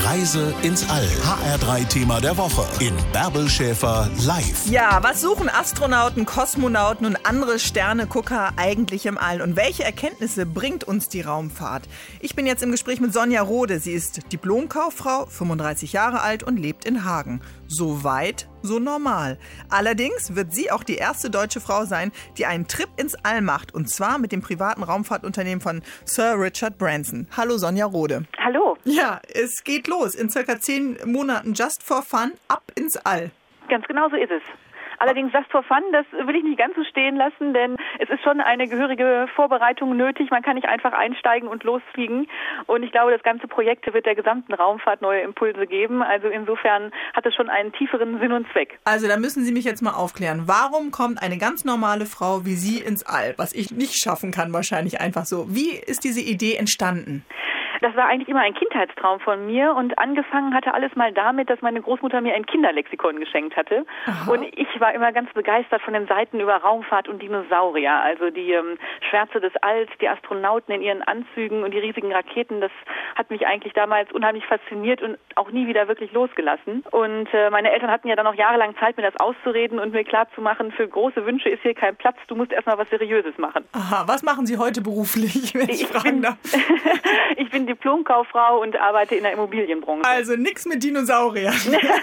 Reise ins All. HR3-Thema der Woche in Bärbel Schäfer live. Ja, was suchen Astronauten, Kosmonauten und andere Sternegucker eigentlich im All? Und welche Erkenntnisse bringt uns die Raumfahrt? Ich bin jetzt im Gespräch mit Sonja Rode. Sie ist Diplomkauffrau, 35 Jahre alt und lebt in Hagen. So weit, so normal. Allerdings wird sie auch die erste deutsche Frau sein, die einen Trip ins All macht. Und zwar mit dem privaten Raumfahrtunternehmen von Sir Richard Branson. Hallo Sonja Rode. Hallo. Ja, es geht los. In circa 10 Monaten just for fun ab ins All. Ganz genau so ist es. Allerdings just for fun, das will ich nicht ganz so stehen lassen, denn es ist schon eine gehörige Vorbereitung nötig. Man kann nicht einfach einsteigen und losfliegen. Und ich glaube, das ganze Projekt wird der gesamten Raumfahrt neue Impulse geben. Also insofern hat es schon einen tieferen Sinn und Zweck. Also da müssen Sie mich jetzt mal aufklären. Warum kommt eine ganz normale Frau wie Sie ins All? Was ich nicht schaffen kann wahrscheinlich einfach so. Wie ist diese Idee entstanden? Das war eigentlich immer ein Kindheitstraum von mir und angefangen hatte alles mal damit, dass meine Großmutter mir ein Kinderlexikon geschenkt hatte. Aha. Und ich war immer ganz begeistert von den Seiten über Raumfahrt und Dinosaurier, also die Schwärze des Alls, die Astronauten in ihren Anzügen und die riesigen Raketen. Das hat mich eigentlich damals unheimlich fasziniert und auch nie wieder wirklich losgelassen. Und meine Eltern hatten ja dann noch jahrelang Zeit, mir das auszureden und mir klarzumachen, für große Wünsche ist hier kein Platz, du musst erstmal was Seriöses machen. Aha, was machen Sie heute beruflich, wenn ich fragen darf? Ich bin Diplomkauffrau und arbeite in der Immobilienbranche. Also nichts mit Dinosauriern.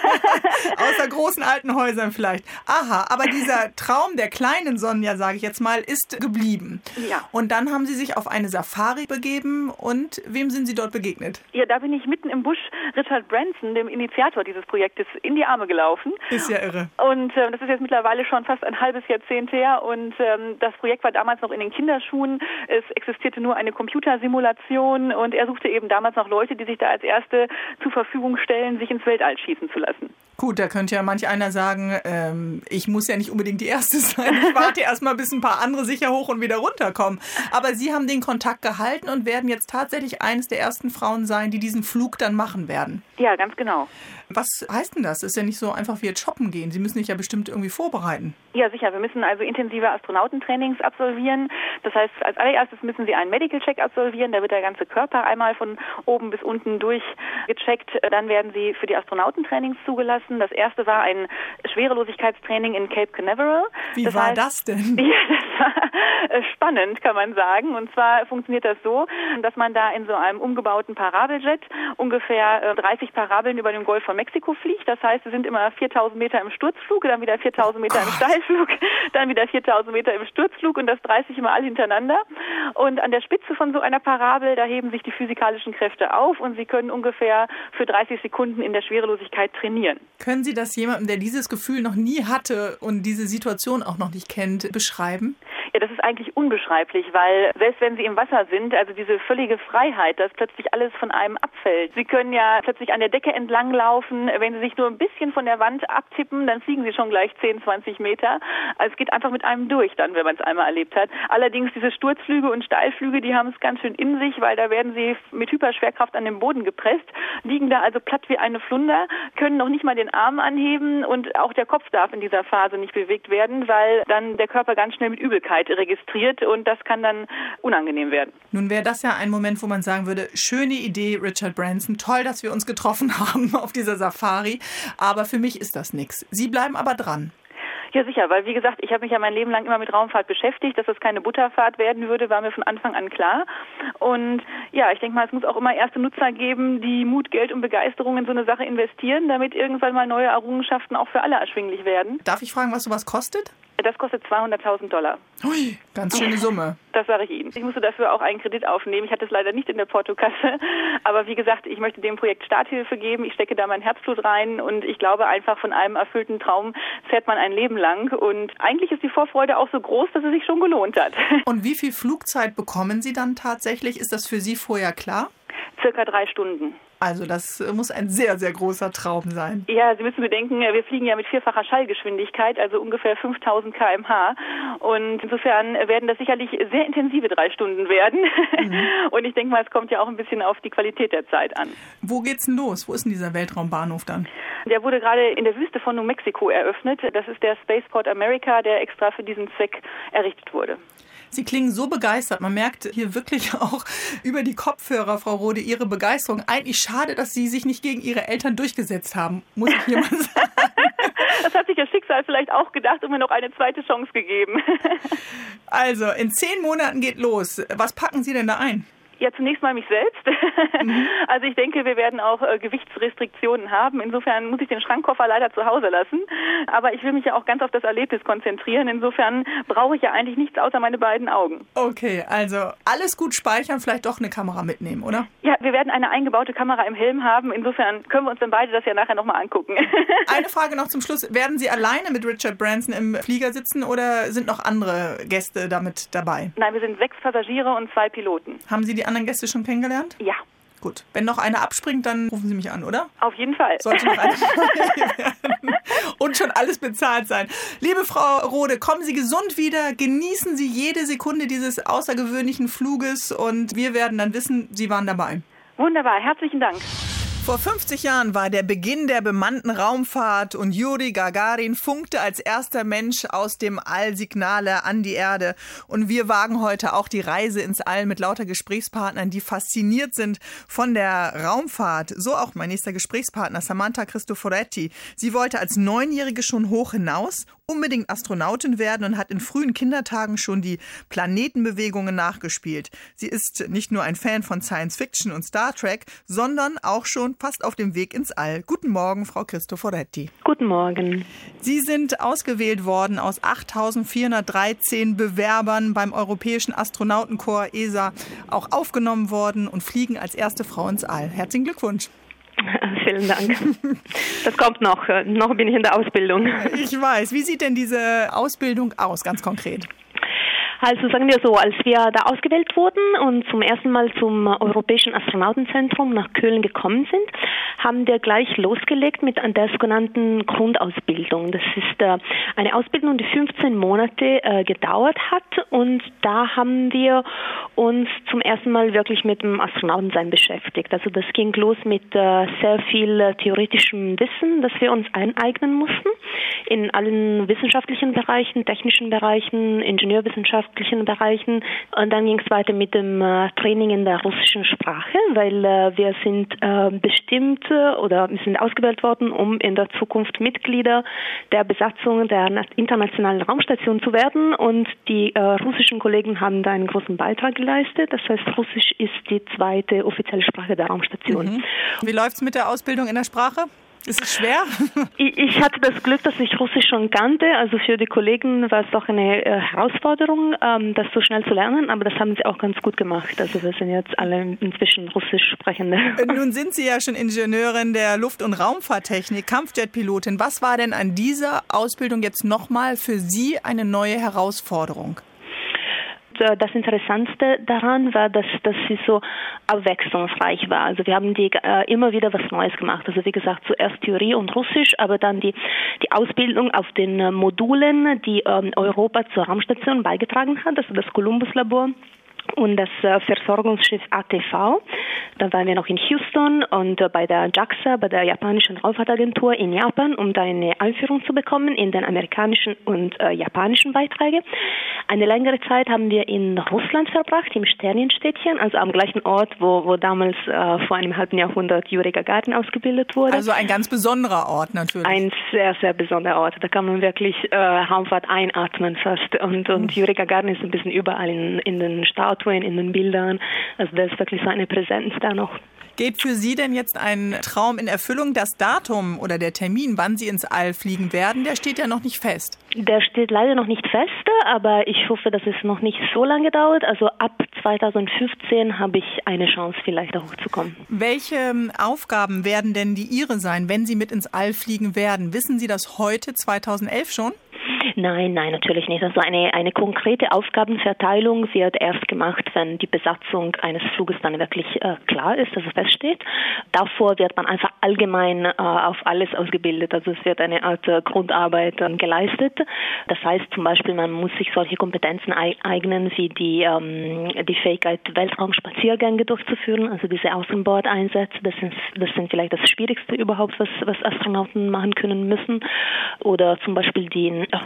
Außer großen alten Häusern vielleicht. Aha, aber dieser Traum der kleinen Sonja, sage ich jetzt mal, ist geblieben. Ja. Und dann haben Sie sich auf eine Safari begeben und wem sind Sie dort begegnet? Ja, da bin ich mitten im Busch Richard Branson, dem Initiator dieses Projektes, in die Arme gelaufen. Ist ja irre. Und das ist jetzt mittlerweile schon fast ein halbes Jahrzehnt her und das Projekt war damals noch in den Kinderschuhen. Es existierte nur eine Computersimulation und er suchte eben damals noch Leute, die sich da als Erste zur Verfügung stellen, sich ins Weltall schießen zu lassen. Gut, da könnte ja manch einer sagen, ich muss ja nicht unbedingt die Erste sein. Ich warte erst mal, bis ein paar andere sicher hoch und wieder runterkommen. Aber Sie haben den Kontakt gehalten und werden jetzt tatsächlich eines der ersten Frauen sein, die diesen Flug dann machen werden. Ja, ganz genau. Was heißt denn das? Das ist ja nicht so einfach wie jetzt shoppen gehen. Sie müssen sich ja bestimmt irgendwie vorbereiten. Ja, sicher. Wir müssen also intensive Astronautentrainings absolvieren. Das heißt, als allererstes müssen Sie einen Medical Check absolvieren. Da wird der ganze Körper einmal von oben bis unten durchgecheckt. Dann werden Sie für die Astronautentrainings zugelassen. Das erste war ein Schwerelosigkeitstraining in Cape Canaveral. Wie war das denn? Ja, das war spannend, kann man sagen. Und zwar funktioniert das so, dass man da in so einem umgebauten Parabeljet ungefähr 30 Parabeln über dem Golf von Mexiko fliegt. Das heißt, es sind immer 4.000 Meter im Sturzflug, dann wieder 4.000 Meter im Steilflug, dann wieder 4.000 Meter im Sturzflug und das 30 immer all hintereinander. Und an der Spitze von so einer Parabel, da heben sich die physikalischen Kräfte auf und Sie können ungefähr für 30 Sekunden in der Schwerelosigkeit trainieren. Können Sie das jemandem, der dieses Gefühl noch nie hatte und diese Situation auch noch nicht kennt, beschreiben? Ja, das ist eigentlich unbeschreiblich, weil selbst wenn Sie im Wasser sind, also diese völlige Freiheit, dass plötzlich alles von einem abfällt. Sie können ja plötzlich an der Decke entlang laufen. Wenn Sie sich nur ein bisschen von der Wand abtippen, dann fliegen Sie schon gleich 10, 20 Meter. Also es geht einfach mit einem durch dann, wenn man es einmal erlebt hat. Allerdings diese Sturzflüge und Steilflüge, die haben es ganz schön in sich, weil da werden Sie mit Hyperschwerkraft an den Boden gepresst, liegen da also platt wie eine Flunder, können noch nicht mal den Arm anheben und auch der Kopf darf in dieser Phase nicht bewegt werden, weil dann der Körper ganz schnell mit Übelkeit registriert und das kann dann unangenehm werden. Nun wäre das ja ein Moment, wo man sagen würde, schöne Idee, Richard Branson, toll, dass wir uns getroffen haben auf dieser Safari, aber für mich ist das nichts. Sie bleiben aber dran. Ja, sicher, weil wie gesagt, ich habe mich ja mein Leben lang immer mit Raumfahrt beschäftigt. Dass das keine Butterfahrt werden würde, war mir von Anfang an klar. Und ja, ich denke mal, es muss auch immer erste Nutzer geben, die Mut, Geld und Begeisterung in so eine Sache investieren, damit irgendwann mal neue Errungenschaften auch für alle erschwinglich werden. Darf ich fragen, was sowas kostet? Das kostet $200.000. Hui, ganz schöne Summe. Das sage ich Ihnen. Ich musste dafür auch einen Kredit aufnehmen. Ich hatte es leider nicht in der Portokasse. Aber wie gesagt, ich möchte dem Projekt Starthilfe geben. Ich stecke da mein Herzblut rein und ich glaube einfach, von einem erfüllten Traum fährt man ein Leben lang. Und eigentlich ist die Vorfreude auch so groß, dass es sich schon gelohnt hat. Und wie viel Flugzeit bekommen Sie dann tatsächlich? Ist das für Sie vorher klar? Circa 3 Stunden. Also das muss ein sehr, sehr großer Traum sein. Ja, Sie müssen bedenken, wir fliegen ja mit 4-facher Schallgeschwindigkeit, also ungefähr 5.000 km/h. Und insofern werden das sicherlich sehr intensive 3 Stunden werden. Mhm. Und ich denke mal, es kommt ja auch ein bisschen auf die Qualität der Zeit an. Wo geht's denn los? Wo ist denn dieser Weltraumbahnhof dann? Der wurde gerade in der Wüste von New Mexico eröffnet. Das ist der Spaceport America, der extra für diesen Zweck errichtet wurde. Sie klingen so begeistert. Man merkt hier wirklich auch über die Kopfhörer, Frau Rode, Ihre Begeisterung. Eigentlich schade, dass Sie sich nicht gegen Ihre Eltern durchgesetzt haben, muss ich hier mal sagen. Das hat sich das Schicksal vielleicht auch gedacht und mir noch eine zweite Chance gegeben. Also, in 10 Monaten geht los. Was packen Sie denn da ein? Ja, zunächst mal mich selbst. Also ich denke, wir werden auch Gewichtsrestriktionen haben. Insofern muss ich den Schrankkoffer leider zu Hause lassen. Aber ich will mich ja auch ganz auf das Erlebnis konzentrieren. Insofern brauche ich ja eigentlich nichts außer meine beiden Augen. Okay, also alles gut speichern, vielleicht doch eine Kamera mitnehmen, oder? Ja, wir werden eine eingebaute Kamera im Helm haben. Insofern können wir uns dann beide das ja nachher nochmal angucken. Eine Frage noch zum Schluss. Werden Sie alleine mit Richard Branson im Flieger sitzen oder sind noch andere Gäste damit dabei? Nein, wir sind 6 Passagiere und 2 Piloten. Haben Sie die anderen Gäste schon kennengelernt? Ja. Gut. Wenn noch einer abspringt, dann rufen Sie mich an, oder? Auf jeden Fall. Sollte noch einer werden. Und schon alles bezahlt sein. Liebe Frau Rode, kommen Sie gesund wieder. Genießen Sie jede Sekunde dieses außergewöhnlichen Fluges und wir werden dann wissen, Sie waren dabei. Wunderbar. Herzlichen Dank. Vor 50 Jahren war der Beginn der bemannten Raumfahrt und Juri Gagarin funkte als erster Mensch aus dem All Signale an die Erde. Und wir wagen heute auch die Reise ins All mit lauter Gesprächspartnern, die fasziniert sind von der Raumfahrt. So auch mein nächster Gesprächspartner, Samantha Cristoforetti. Sie wollte als 9-Jährige schon hoch hinaus, unbedingt Astronautin werden und hat in frühen Kindertagen schon die Planetenbewegungen nachgespielt. Sie ist nicht nur ein Fan von Science Fiction und Star Trek, sondern auch schon fast auf dem Weg ins All. Guten Morgen, Frau Cristoforetti. Guten Morgen. Sie sind ausgewählt worden aus 8.413 Bewerbern beim Europäischen Astronautenkorps ESA, auch aufgenommen worden und fliegen als erste Frau ins All. Herzlichen Glückwunsch. Vielen Dank. Das kommt noch. Noch bin ich in der Ausbildung. Ich weiß. Wie sieht denn diese Ausbildung aus, ganz konkret? Also sagen wir so, als wir da ausgewählt wurden und zum ersten Mal zum Europäischen Astronautenzentrum nach Köln gekommen sind, haben wir gleich losgelegt mit der sogenannten Grundausbildung. Das ist eine Ausbildung, die 15 Monate gedauert hat und da haben wir uns zum ersten Mal wirklich mit dem Astronautensein beschäftigt. Also das ging los mit sehr viel theoretischem Wissen, das wir uns aneignen mussten in allen wissenschaftlichen Bereichen, technischen Bereichen, ingenieurwissenschaftlichen Bereichen. Und dann ging es weiter mit dem Training in der russischen Sprache, weil wir sind bestimmt oder wir sind ausgewählt worden, um in der Zukunft Mitglieder der Besatzung der internationalen Raumstation zu werden. Und die russischen Kollegen haben da einen großen Beitrag geleistet. Das heißt, Russisch ist die zweite offizielle Sprache der Raumstation. Mhm. Wie läuft es mit der Ausbildung in der Sprache? Ist es schwer? Ich hatte das Glück, dass ich Russisch schon kannte. Also für die Kollegen war es doch eine Herausforderung, das so schnell zu lernen. Aber das haben sie auch ganz gut gemacht. Also wir sind jetzt alle inzwischen Russisch Sprechende. Nun sind Sie ja schon Ingenieurin der Luft- und Raumfahrttechnik, Kampfjetpilotin. Was war denn an dieser Ausbildung jetzt nochmal für Sie eine neue Herausforderung? Das Interessanteste daran war, dass sie so abwechslungsreich war. Also wir haben immer wieder was Neues gemacht. Also wie gesagt, zuerst Theorie und Russisch, aber dann die Ausbildung auf den Modulen, die Europa zur Raumstation beigetragen hat, also das Columbus-Labor und das Versorgungsschiff ATV. Dann waren wir noch in Houston und bei der JAXA, bei der japanischen Raumfahrtagentur in Japan, um da eine Einführung zu bekommen in den amerikanischen und japanischen Beiträge. Eine längere Zeit haben wir in Russland verbracht, im Sternenstädtchen, also am gleichen Ort, wo damals vor einem halben Jahrhundert Juri Gagarin ausgebildet wurde. Also ein ganz besonderer Ort natürlich. Ein sehr, sehr besonderer Ort. Da kann man wirklich Raumfahrt einatmen fast. Und Juri Gagarin ist ein bisschen überall in den Statuen, in den Bildern. Also da ist wirklich so eine Präsenz da noch. Geht für Sie denn jetzt ein Traum in Erfüllung? Das Datum oder der Termin, wann Sie ins All fliegen werden, der steht ja noch nicht fest. Der steht leider noch nicht fest, aber ich hoffe, dass es noch nicht so lange dauert. Also ab 2015 habe ich eine Chance, vielleicht da hochzukommen. Welche Aufgaben werden denn die Ihre sein, wenn Sie mit ins All fliegen werden? Wissen Sie das heute, 2011 schon? Nein, natürlich nicht. Also eine konkrete Aufgabenverteilung wird erst gemacht, wenn die Besatzung eines Fluges dann wirklich klar ist, also feststeht. Davor wird man einfach allgemein auf alles ausgebildet. Also es wird eine Art Grundarbeit geleistet. Das heißt zum Beispiel, man muss sich solche Kompetenzen eignen, wie die Fähigkeit, Weltraumspaziergänge durchzuführen, also diese Außenbordeinsätze. Das sind vielleicht das Schwierigste überhaupt, was Astronauten machen können müssen. Oder zum Beispiel den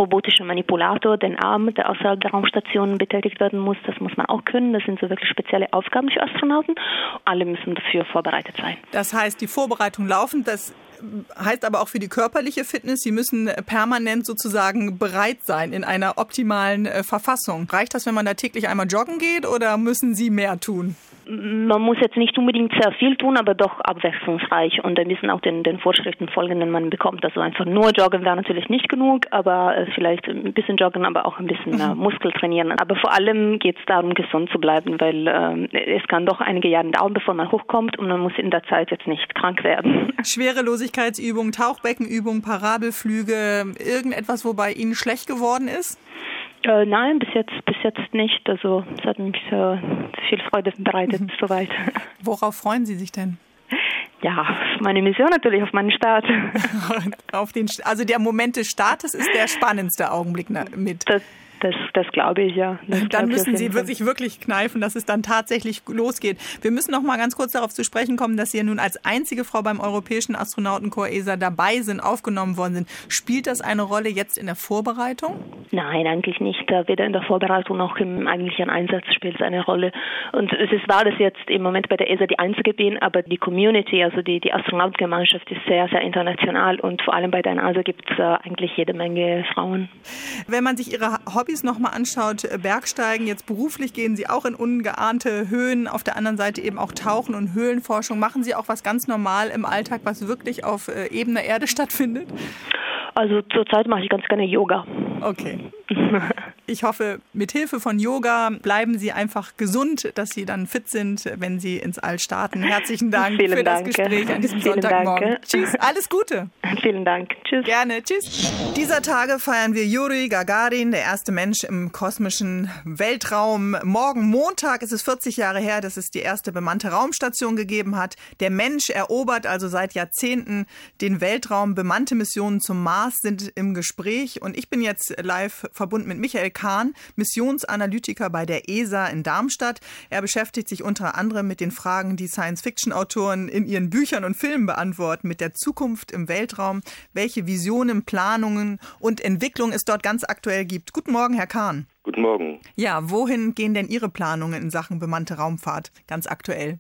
robotischer Manipulator, den Arm, der außerhalb der Raumstation betätigt werden muss. Das muss man auch können. Das sind so wirklich spezielle Aufgaben für Astronauten. Alle müssen dafür vorbereitet sein. Das heißt, die Vorbereitung laufen, das heißt aber auch für die körperliche Fitness, Sie müssen permanent sozusagen bereit sein in einer optimalen Verfassung. Reicht das, wenn man da täglich einmal joggen geht oder müssen Sie mehr tun? Man muss jetzt nicht unbedingt sehr viel tun, aber doch abwechslungsreich und ein bisschen auch den Vorschriften folgen, den man bekommt. Also einfach nur joggen wäre natürlich nicht genug, aber vielleicht ein bisschen joggen, aber auch ein bisschen Muskel trainieren. Aber vor allem geht es darum, gesund zu bleiben, weil es kann doch einige Jahre dauern, bevor man hochkommt und man muss in der Zeit jetzt nicht krank werden. Schwerelosigkeitsübungen, Tauchbeckenübungen, Parabelflüge, irgendetwas, wobei Ihnen schlecht geworden ist? Nein, bis jetzt nicht. Also es hat mich viel Freude bereitet, soweit. Worauf freuen Sie sich denn? Ja, auf meine Mission natürlich, auf meinen Start. Also der Moment des Startes ist der spannendste Augenblick mit. Das glaube ich, ja. Dann müssen Sie sich wirklich kneifen, dass es dann tatsächlich losgeht. Wir müssen noch mal ganz kurz darauf zu sprechen kommen, dass Sie ja nun als einzige Frau beim Europäischen Astronautenkorps ESA dabei sind, aufgenommen worden sind. Spielt das eine Rolle jetzt in der Vorbereitung? Nein, eigentlich nicht. Weder in der Vorbereitung noch im eigentlichen Einsatz spielt es eine Rolle. Und war das jetzt im Moment bei der ESA die einzige bin, aber die Community, also die Astronautengemeinschaft ist sehr, sehr international und vor allem bei der NASA gibt es eigentlich jede Menge Frauen. Wenn man sich Ihre Hobbys noch mal anschaut, Bergsteigen, jetzt beruflich gehen Sie auch in ungeahnte Höhen, auf der anderen Seite eben auch Tauchen und Höhlenforschung. Machen Sie auch was ganz normal im Alltag, was wirklich auf ebener Erde stattfindet? Also zurzeit mache ich ganz gerne Yoga. Okay. Ich hoffe, mit Hilfe von Yoga bleiben Sie einfach gesund, dass Sie dann fit sind, wenn Sie ins All starten. Herzlichen Dank für das Gespräch an diesem Sonntagmorgen. Tschüss, alles Gute. Vielen Dank. Tschüss. Gerne, tschüss. Dieser Tage feiern wir Juri Gagarin, der erste Mensch im kosmischen Weltraum. Morgen Montag ist es 40 Jahre her, dass es die erste bemannte Raumstation gegeben hat. Der Mensch erobert also seit Jahrzehnten den Weltraum. Bemannte Missionen zum Mars sind im Gespräch. Und ich bin jetzt live verbunden mit Michael Kahn, Missionsanalytiker bei der ESA in Darmstadt. Er beschäftigt sich unter anderem mit den Fragen, die Science-Fiction-Autoren in ihren Büchern und Filmen beantworten, mit der Zukunft im Weltraum, welche Visionen, Planungen und Entwicklungen es dort ganz aktuell gibt. Guten Morgen, Herr Kahn. Guten Morgen. Ja, wohin gehen denn Ihre Planungen in Sachen bemannte Raumfahrt ganz aktuell?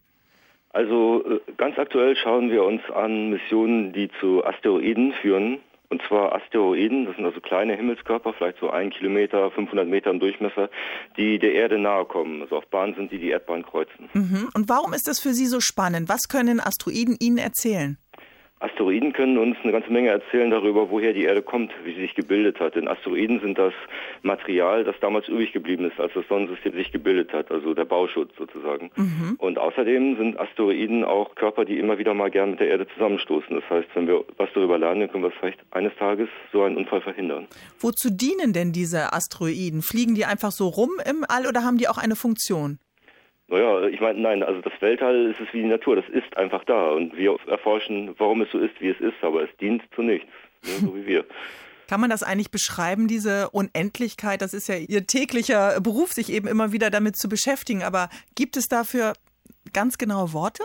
Also ganz aktuell schauen wir uns an Missionen, die zu Asteroiden führen. Und zwar Asteroiden, das sind also kleine Himmelskörper, vielleicht so 1 Kilometer, 500 Meter im Durchmesser, die der Erde nahe kommen. Also auf Bahnen sind, die Erdbahn kreuzen. Und warum ist das für Sie so spannend? Was können Asteroiden Ihnen erzählen? Asteroiden können uns eine ganze Menge erzählen darüber, woher die Erde kommt, wie sie sich gebildet hat. Denn Asteroiden sind das Material, das damals übrig geblieben ist, als das Sonnensystem sich gebildet hat, also der Bauschutz sozusagen. Und außerdem sind Asteroiden auch Körper, die immer wieder mal gern mit der Erde zusammenstoßen. Das heißt, wenn wir was darüber lernen, dann können wir vielleicht eines Tages so einen Unfall verhindern. Wozu dienen denn diese Asteroiden? Fliegen die einfach so rum im All oder haben die auch eine Funktion? Naja, ich meine, nein, also das Weltall ist es wie die Natur, das ist einfach da und wir erforschen, warum es so ist, wie es ist, aber es dient zu nichts, so wie wir. Kann man das eigentlich beschreiben, diese Unendlichkeit? Das ist ja Ihr täglicher Beruf, sich eben immer wieder damit zu beschäftigen, aber gibt es dafür ganz genaue Worte?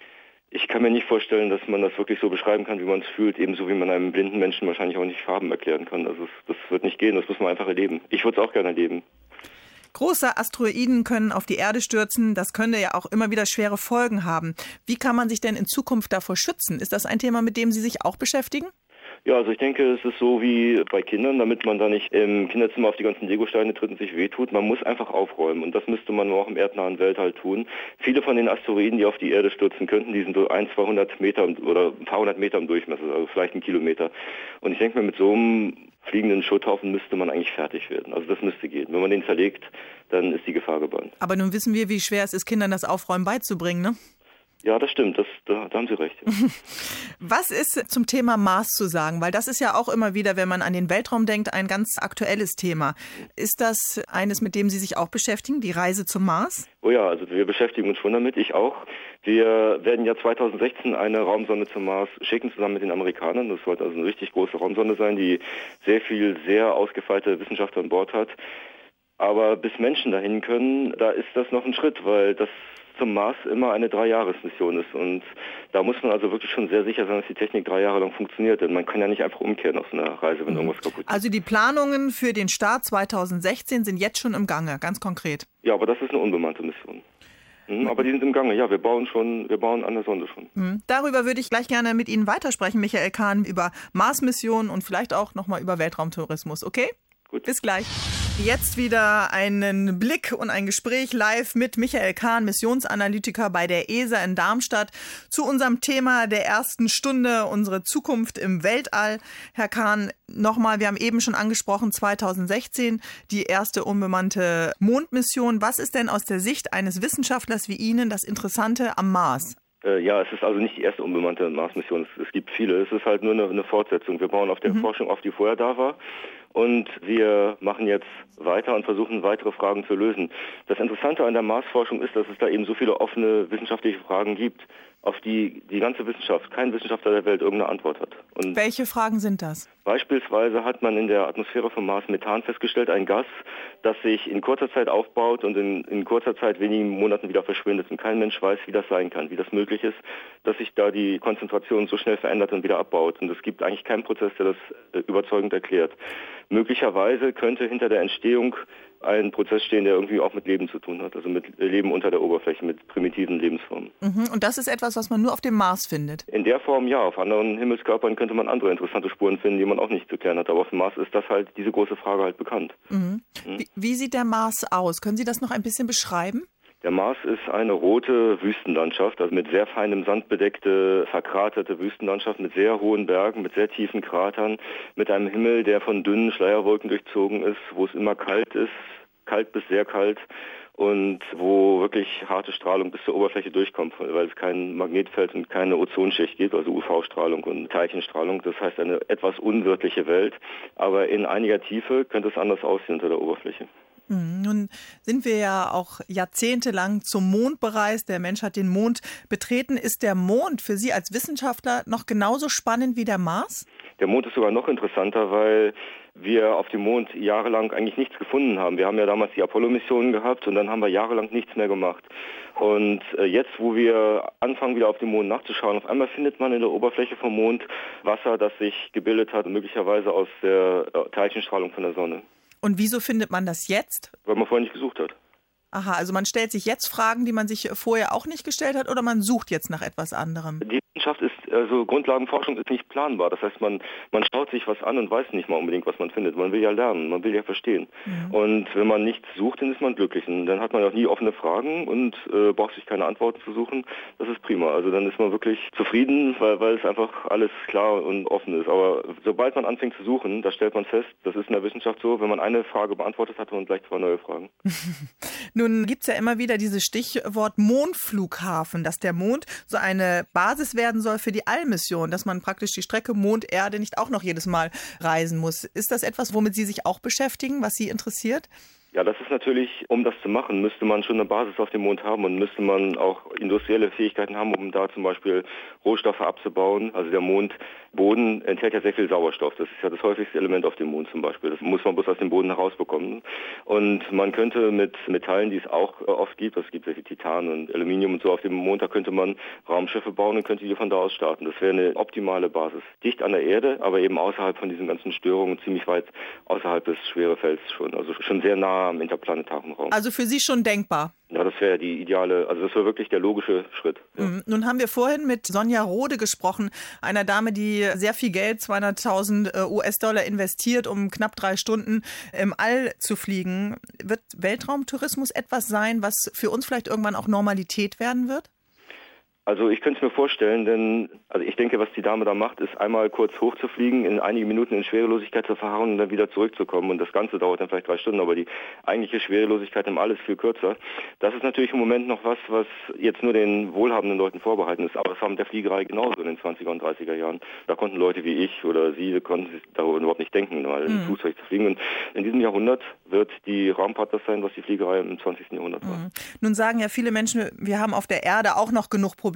Ich kann mir nicht vorstellen, dass man das wirklich so beschreiben kann, wie man es fühlt, ebenso wie man einem blinden Menschen wahrscheinlich auch nicht Farben erklären kann. Also das wird nicht gehen, das muss man einfach erleben. Ich würde es auch gerne erleben. Große Asteroiden können auf die Erde stürzen. Das könnte ja auch immer wieder schwere Folgen haben. Wie kann man sich denn in Zukunft davor schützen? Ist das ein Thema, mit dem Sie sich auch beschäftigen? Ja, also ich denke, es ist so wie bei Kindern, damit man da nicht im Kinderzimmer auf die ganzen Legosteine tritt und sich wehtut. Man muss einfach aufräumen und das müsste man auch im erdnahen Weltall tun. Viele von den Asteroiden, die auf die Erde stürzen könnten, die sind so 200 Meter oder ein paar hundert Meter im Durchmesser, also vielleicht 1 Kilometer. Und ich denke mir, mit so einem fliegenden Schutthaufen müsste man eigentlich fertig werden. Also das müsste gehen. Wenn man den zerlegt, dann ist die Gefahr gebannt. Aber nun wissen wir, wie schwer es ist, Kindern das Aufräumen beizubringen, ne? Ja, das stimmt. Da haben Sie recht. Was ist zum Thema Mars zu sagen? Weil das ist ja auch immer wieder, wenn man an den Weltraum denkt, ein ganz aktuelles Thema. Ist das eines, mit dem Sie sich auch beschäftigen, die Reise zum Mars? Oh ja, also wir beschäftigen uns schon damit, ich auch. Wir werden ja 2016 eine Raumsonde zum Mars schicken, zusammen mit den Amerikanern. Das sollte also eine richtig große Raumsonde sein, die sehr ausgefeilte Wissenschaftler an Bord hat. Aber bis Menschen dahin können, da ist das noch ein Schritt, weil das zum Mars immer eine 3-Jahres-Mission ist. Und da muss man also wirklich schon sehr sicher sein, dass die Technik 3 Jahre lang funktioniert. Denn man kann ja nicht einfach umkehren auf so einer Reise, wenn irgendwas kaputt ist. Also die Planungen für den Start 2016 sind jetzt schon im Gange, ganz konkret. Ja, aber das ist eine unbemannte Mission. Aber die sind im Gange. Ja, wir bauen an der Sonde schon. Darüber würde ich gleich gerne mit Ihnen weitersprechen, Michael Kahn, über Mars-Missionen und vielleicht auch nochmal über Weltraumtourismus. Okay? Gut. Bis gleich. Jetzt wieder einen Blick und ein Gespräch live mit Michael Kahn, Missionsanalytiker bei der ESA in Darmstadt, zu unserem Thema der ersten Stunde, unsere Zukunft im Weltall. Herr Kahn, nochmal, wir haben eben schon angesprochen, 2016 die erste unbemannte Mondmission. Was ist denn aus der Sicht eines Wissenschaftlers wie Ihnen das Interessante am Mars? Ja, es ist also nicht die erste unbemannte Mars-Mission. Es gibt viele. Es ist halt nur eine Fortsetzung. Wir bauen auf der Forschung auf, die vorher da war. Und wir machen jetzt weiter und versuchen, weitere Fragen zu lösen. Das Interessante an der Mars-Forschung ist, dass es da eben so viele offene wissenschaftliche Fragen gibt, auf die die ganze Wissenschaft, kein Wissenschaftler der Welt irgendeine Antwort hat. Und welche Fragen sind das? Beispielsweise hat man in der Atmosphäre vom Mars Methan festgestellt, ein Gas, das sich in kurzer Zeit aufbaut und in kurzer Zeit, wenigen Monaten wieder verschwindet. Und kein Mensch weiß, wie das sein kann, wie das möglich ist, dass sich da die Konzentration so schnell verändert und wieder abbaut. Und es gibt eigentlich keinen Prozess, der das überzeugend erklärt. Möglicherweise könnte hinter der Entstehung ein Prozess stehen, der irgendwie auch mit Leben zu tun hat, also mit Leben unter der Oberfläche, mit primitiven Lebensformen. Und das ist etwas, was man nur auf dem Mars findet? In der Form ja. Auf anderen Himmelskörpern könnte man andere interessante Spuren finden, die man auch nicht zu klären hat. Aber auf dem Mars ist das halt, diese große Frage halt bekannt. Wie sieht der Mars aus? Können Sie das noch ein bisschen beschreiben? Der Mars ist eine rote Wüstenlandschaft, also mit sehr feinem Sand bedeckte, verkraterte Wüstenlandschaft mit sehr hohen Bergen, mit sehr tiefen Kratern, mit einem Himmel, der von dünnen Schleierwolken durchzogen ist, wo es immer kalt ist, kalt bis sehr kalt und wo wirklich harte Strahlung bis zur Oberfläche durchkommt, weil es kein Magnetfeld und keine Ozonschicht gibt, also UV-Strahlung und Teilchenstrahlung. Das heißt eine etwas unwirtliche Welt, aber in einiger Tiefe könnte es anders aussehen unter der Oberfläche. Nun sind wir ja auch jahrzehntelang zum Mond bereist. Der Mensch hat den Mond betreten. Ist der Mond für Sie als Wissenschaftler noch genauso spannend wie der Mars? Der Mond ist sogar noch interessanter, weil wir auf dem Mond jahrelang eigentlich nichts gefunden haben. Wir haben ja damals die Apollo-Missionen gehabt und dann haben wir jahrelang nichts mehr gemacht. Und jetzt, wo wir anfangen, wieder auf den Mond nachzuschauen, auf einmal findet man in der Oberfläche vom Mond Wasser, das sich gebildet hat, möglicherweise aus der Teilchenstrahlung von der Sonne. Und wieso findet man das jetzt? Weil man vorher nicht gesucht hat. Aha, also man stellt sich jetzt Fragen, die man sich vorher auch nicht gestellt hat, oder man sucht jetzt nach etwas anderem? Die Wissenschaft ist, also Grundlagenforschung ist nicht planbar. Das heißt, man schaut sich was an und weiß nicht mal unbedingt, was man findet. Man will ja lernen, man will ja verstehen. Und wenn man nichts sucht, dann ist man glücklich. Und dann hat man auch nie offene Fragen und braucht sich keine Antworten zu suchen. Das ist prima. Also dann ist man wirklich zufrieden, weil es einfach alles klar und offen ist. Aber sobald man anfängt zu suchen, da stellt man fest, das ist in der Wissenschaft so, wenn man eine Frage beantwortet hat, hat man gleich 2 neue Fragen. Nun gibt es ja immer wieder dieses Stichwort Mondflughafen, dass der Mond so eine Basis werden soll für die Allmission, dass man praktisch die Strecke Mond-Erde nicht auch noch jedes Mal reisen muss. Ist das etwas, womit Sie sich auch beschäftigen, was Sie interessiert? Ja, das ist natürlich, um das zu machen, müsste man schon eine Basis auf dem Mond haben und müsste man auch industrielle Fähigkeiten haben, um da zum Beispiel Rohstoffe abzubauen. Also der Mondboden enthält ja sehr viel Sauerstoff. Das ist ja das häufigste Element auf dem Mond zum Beispiel. Das muss man bloß aus dem Boden herausbekommen. Und man könnte mit Metallen, die es auch oft gibt, es gibt sehr viel Titan und Aluminium und so auf dem Mond, da könnte man Raumschiffe bauen und könnte die von da aus starten. Das wäre eine optimale Basis. Dicht an der Erde, aber eben außerhalb von diesen ganzen Störungen, ziemlich weit außerhalb des Schwerefelds schon. Also schon sehr nah am interplanetaren Raum. Also für Sie schon denkbar? Ja, das wäre die ideale, also das wäre wirklich der logische Schritt. Ja. Nun haben wir vorhin mit Sonja Rode gesprochen, einer Dame, die sehr viel Geld, 200.000 US-Dollar investiert, um knapp 3 Stunden im All zu fliegen. Wird Weltraumtourismus etwas sein, was für uns vielleicht irgendwann auch Normalität werden wird? Also ich könnte es mir vorstellen, denn ich denke, was die Dame da macht, ist einmal kurz hochzufliegen, in einige Minuten in Schwerelosigkeit zu verharren und dann wieder zurückzukommen. Und das Ganze dauert dann vielleicht 3 Stunden, aber die eigentliche Schwerelosigkeit im All ist viel kürzer. Das ist natürlich im Moment noch was jetzt nur den wohlhabenden Leuten vorbehalten ist. Aber das war mit der Fliegerei genauso in den 20er und 30er Jahren. Da konnten Leute wie ich oder Sie, konnten sich darüber überhaupt nicht denken, mal in ein Flugzeug zu fliegen. Und in diesem Jahrhundert wird die Raumfahrt das sein, was die Fliegerei im 20. Jahrhundert war. Nun sagen ja viele Menschen, wir haben auf der Erde auch noch genug Probleme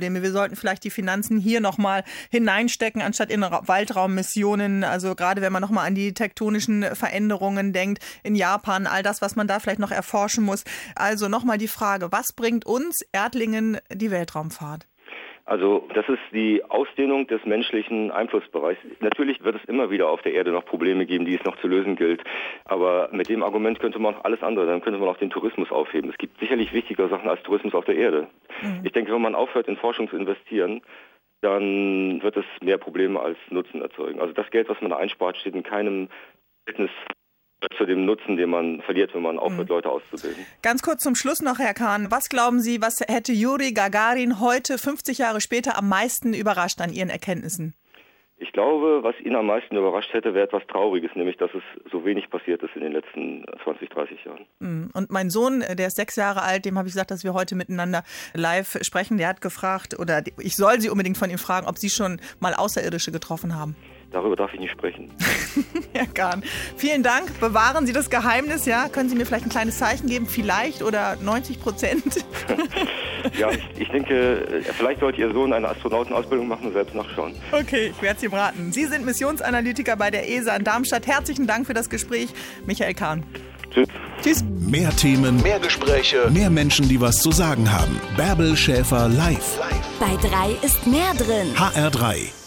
Probleme. Wir sollten vielleicht die Finanzen hier nochmal hineinstecken, anstatt in Weltraummissionen. Also gerade wenn man nochmal an die tektonischen Veränderungen denkt in Japan, all das, was man da vielleicht noch erforschen muss. Also nochmal die Frage, was bringt uns Erdlingen die Weltraumfahrt? Also das ist die Ausdehnung des menschlichen Einflussbereichs. Natürlich wird es immer wieder auf der Erde noch Probleme geben, die es noch zu lösen gilt. Aber mit dem Argument könnte man auch alles andere, dann könnte man auch den Tourismus aufheben. Es gibt sicherlich wichtigere Sachen als Tourismus auf der Erde. Ich denke, wenn man aufhört, in Forschung zu investieren, dann wird es mehr Probleme als Nutzen erzeugen. Also das Geld, was man da einspart, steht in keinem Verhältnis zu dem Nutzen, den man verliert, wenn man aufhört, Leute auszubilden. Ganz kurz zum Schluss noch, Herr Kahn. Was glauben Sie, was hätte Juri Gagarin heute, 50 Jahre später, am meisten überrascht an Ihren Erkenntnissen? Ich glaube, was ihn am meisten überrascht hätte, wäre etwas Trauriges, nämlich, dass es so wenig passiert ist in den letzten 20, 30 Jahren. Und mein Sohn, der ist 6 Jahre alt, dem habe ich gesagt, dass wir heute miteinander live sprechen. Der hat gefragt, oder ich soll Sie unbedingt von ihm fragen, ob Sie schon mal Außerirdische getroffen haben. Darüber darf ich nicht sprechen. Herr Kahn, vielen Dank. Bewahren Sie das Geheimnis, ja? Können Sie mir vielleicht ein kleines Zeichen geben? Vielleicht oder 90%? Ja, ich denke, vielleicht sollte Ihr Sohn eine Astronautenausbildung machen und selbst nachschauen. Okay, ich werde es ihm raten. Sie sind Missionsanalytiker bei der ESA in Darmstadt. Herzlichen Dank für das Gespräch, Michael Kahn. Tschüss. Tschüss. Mehr Themen, mehr Gespräche, mehr Menschen, die was zu sagen haben. Bärbel Schäfer live. Bei 3 ist mehr drin. HR3.